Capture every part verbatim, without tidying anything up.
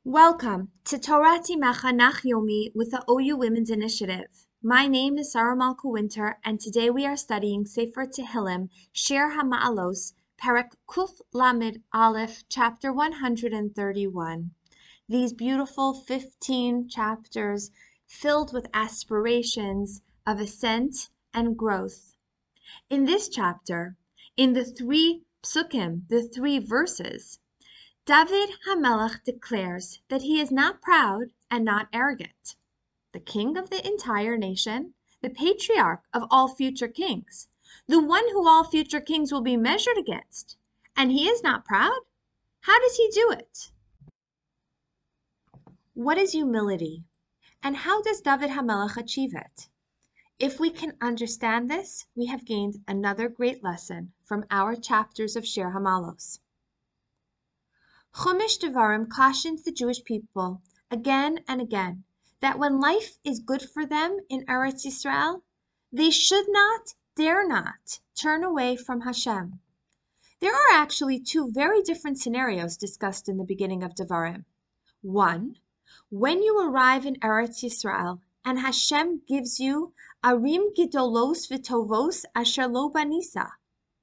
Welcome to Torati Machanach Yomi with the O U Women's Initiative. My name is Sarah Malka Winter, and today we are studying Sefer Tehillim, Shir HaMa'alos, Perek Kuf Lamed Aleph, chapter one hundred thirty-one. These beautiful fifteen chapters filled with aspirations of ascent and growth. In this chapter, in the three psukim, the three verses, David HaMelech declares that he is not proud and not arrogant. The king of the entire nation, the patriarch of all future kings, the one who all future kings will be measured against, and he is not proud? How does he do it? What is humility, and how does David HaMelech achieve it? If we can understand this, we have gained another great lesson from our chapters of Shir HaMa'alos. Chumash Devarim cautions the Jewish people again and again that when life is good for them in Eretz Yisrael, they should not, dare not, turn away from Hashem. There are actually two very different scenarios discussed in the beginning of Devarim. One, when you arrive in Eretz Yisrael and Hashem gives you Arim Gidolos V'Tovos Asher Lo Banisa.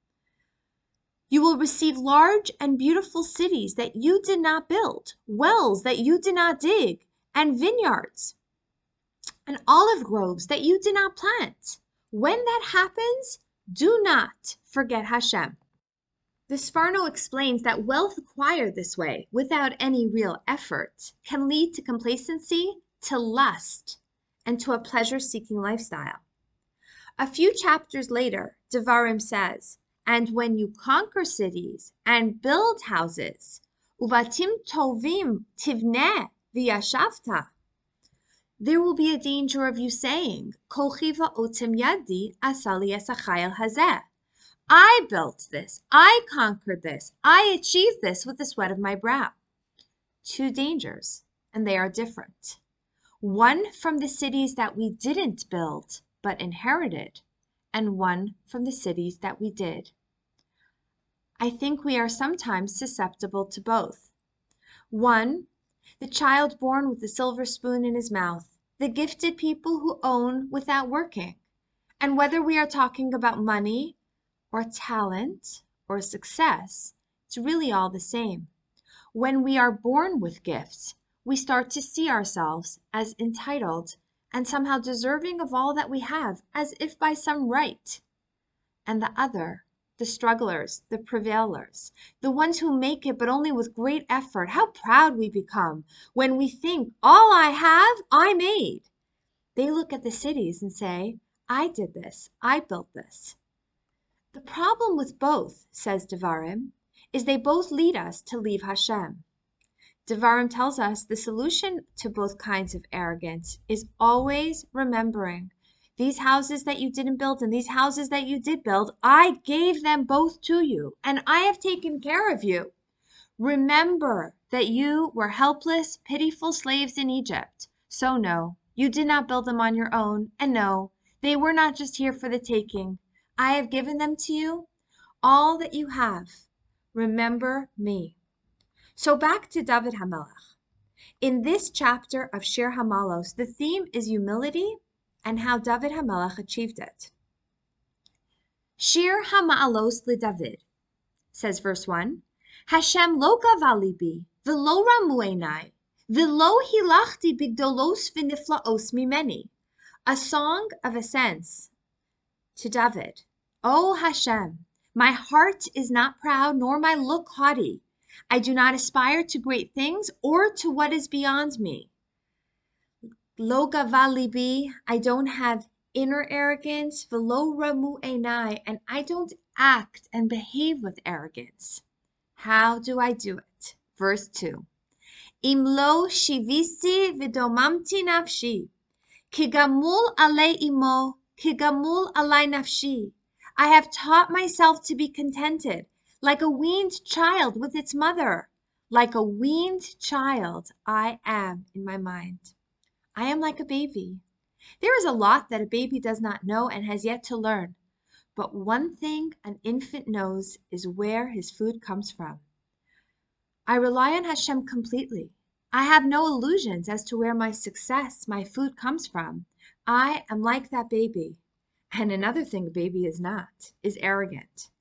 You will receive large and beautiful cities that you did not build, wells that you did not dig, and vineyards, and olive groves that you did not plant. When that happens, do not forget Hashem. The Sforno explains that wealth acquired this way, without any real effort, can lead to complacency, to lust, and to a pleasure-seeking lifestyle. A few chapters later, Devarim says, and when you conquer cities and build houses, uvatim tovim tivneh v'yashavta, there will be a danger of you saying, Kochi va'otem yadi asali esachayel hazeh. I built this, I conquered this, I achieved this with the sweat of my brow. Two dangers, and they are different. One from the cities that we didn't build, but inherited, and one from the cities that we did. I think we are sometimes susceptible to both. One, the child born with a silver spoon in his mouth, the gifted people who own without working. And whether we are talking about money or talent or success, it's really all the same. When we are born with gifts, we start to see ourselves as entitled and somehow deserving of all that we have, as if by some right. And the other, the strugglers, the prevailers, the ones who make it but only with great effort, how proud we become when we think, all I have, I made. They look at the cities and say, I did this, I built this. The problem with both, says Devarim, is they both lead us to leave Hashem. Devarim tells us the solution to both kinds of arrogance is always remembering these houses that you didn't build and these houses that you did build, I gave them both to you, and I have taken care of you. Remember that you were helpless, pitiful slaves in Egypt. So no, you did not build them on your own, and no, they were not just here for the taking. I have given them to you, all that you have. Remember me. So back to David HaMelech. In this chapter of Shir HaMa'alos, the theme is humility and how David HaMelech achieved it. Shir HaMa'alos LeDavid, says verse one, Hashem lo gava libi, v'lo ramu einai, v'lo hilachti bigdolos v'niflaos mimeni. A song of ascents to David. O Hashem, my heart is not proud, nor my look haughty. I do not aspire to great things or to what is beyond me. Lo gava libi, I don't have inner arrogance, v'lo ramu einai, and I don't act and behave with arrogance. How do I do it? Verse two. Im lo shivisi v'domamti nafshi, ki gamul alei imo, ki gamul alai nafshi. I have taught myself to be contented, like a weaned child with its mother. Like a weaned child, I am in my mind. I am like a baby. There is a lot that a baby does not know and has yet to learn. But one thing an infant knows is where his food comes from. I rely on Hashem completely. I have no illusions as to where my success, my food comes from. I am like that baby. And another thing a baby is not, is arrogant.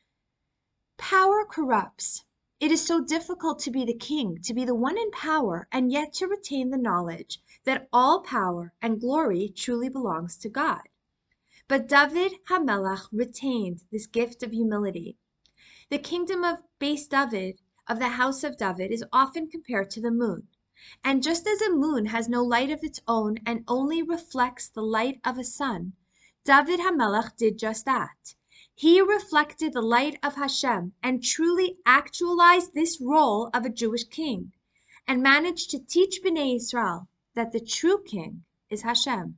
Power corrupts. It is so difficult to be the king, to be the one in power, and yet to retain the knowledge that all power and glory truly belongs to God. But David HaMelech retained this gift of humility. The kingdom of Beis David, of the house of David, is often compared to the moon. And just as a moon has no light of its own and only reflects the light of a sun, David HaMelech did just that. He reflected the light of Hashem and truly actualized this role of a Jewish king and managed to teach Bnei Israel that the true king is Hashem.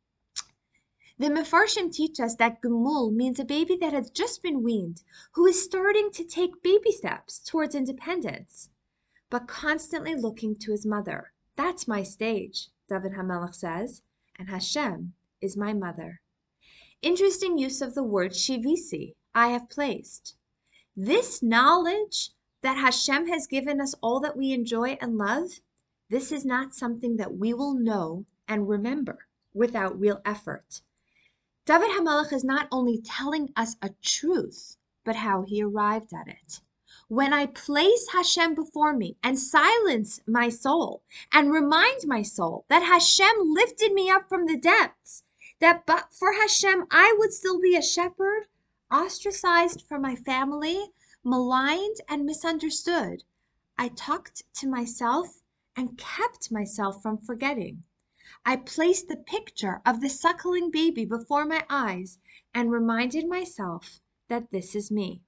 The Mefarshim teach us that Gemul means a baby that has just been weaned, who is starting to take baby steps towards independence, but constantly looking to his mother. That's my stage, David HaMelech says, and Hashem is my mother. Interesting use of the word shivisi, I have placed. This knowledge that Hashem has given us all that we enjoy and love, this is not something that we will know and remember without real effort. David HaMelech is not only telling us a truth, but how he arrived at it. When I place Hashem before me and silence my soul and remind my soul that Hashem lifted me up from the depths, that but for Hashem I would still be a shepherd, ostracized from my family, maligned and misunderstood, I talked to myself and kept myself from forgetting. I placed the picture of the suckling baby before my eyes and reminded myself that this is me.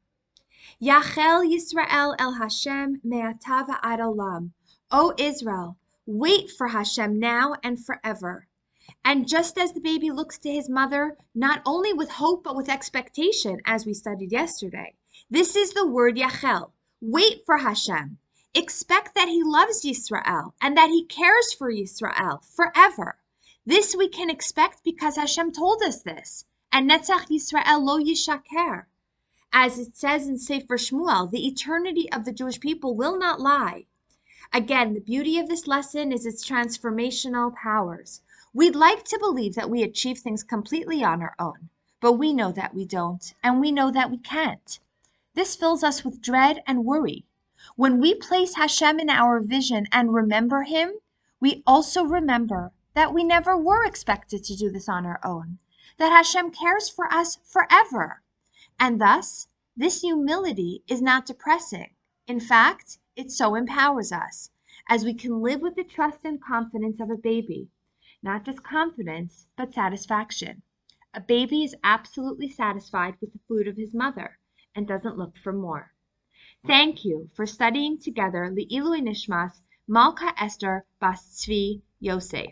Yachel Yisrael el Hashem me'ata va'ad olam. O Israel, wait for Hashem now and forever. And just as the baby looks to his mother, not only with hope but with expectation, as we studied yesterday, this is the word Yachel. Wait for Hashem. Expect that he loves Yisrael and that he cares for Yisrael forever. This we can expect because Hashem told us this. And Netzach Yisrael lo yishaker. As it says in Sefer Shmuel, the eternity of the Jewish people will not lie. Again, the beauty of this lesson is its transformational powers. We'd like to believe that we achieve things completely on our own, but we know that we don't, and we know that we can't. This fills us with dread and worry. When we place Hashem in our vision and remember Him, we also remember that we never were expected to do this on our own, that Hashem cares for us forever. And thus, this humility is not depressing. In fact, it so empowers us, as we can live with the trust and confidence of a baby. Not just confidence, but satisfaction. A baby is absolutely satisfied with the food of his mother and doesn't look for more. Thank you for studying together Le'ilui Nishmas Malka Esther Bas Tzvi Yosef.